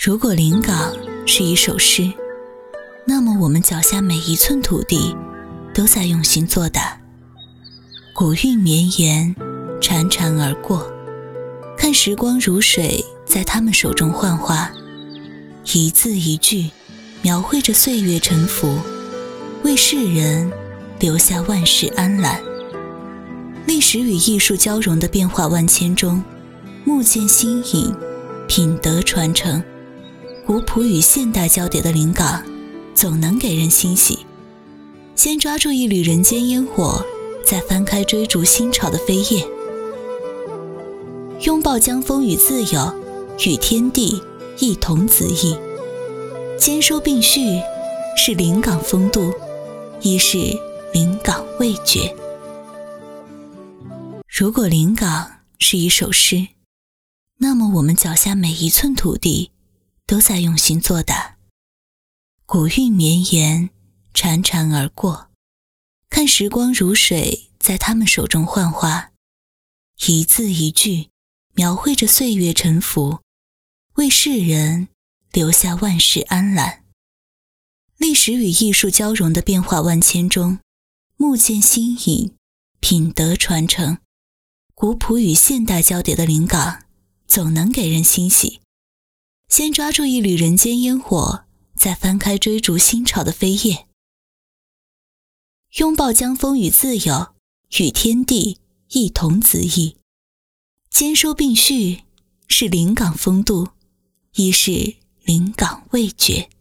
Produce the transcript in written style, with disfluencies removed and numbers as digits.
如果临港是一首诗，那么我们脚下每一寸土地都在用心作答。古韵绵延，潺潺而过，看时光如水在他们手中幻化，一字一句描绘着岁月沉浮，为世人留下万世安澜。历史与艺术交融的变化万千中，目见新颖，品德传承，古朴与现代交叠的临港总能给人欣喜。先抓住一缕人间烟火，再翻开追逐新潮的飞叶，拥抱江风与自由，与天地一同恣意，兼收并蓄，是临港风度，亦是临港味觉。如果临港是一首诗，那么我们脚下每一寸土地都在用心作答。古韵绵延，潺潺而过，看时光如水在他们手中幻化，一字一句描绘着岁月沉浮，为世人留下万世安澜。历史与艺术交融的变化万千中，目见新颖，品德传承，古朴与现代交叠的临港总能给人欣喜。先抓住一缕人间烟火，再翻开追逐新潮的飞叶，拥抱江风与自由，与天地一同恣意，兼收并蓄，是临港风度，亦是临港味觉。